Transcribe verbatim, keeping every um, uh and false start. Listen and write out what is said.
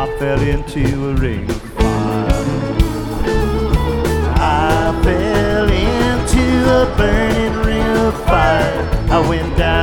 I fell into a ring of fire. I fell into a burning ring of fire. I went down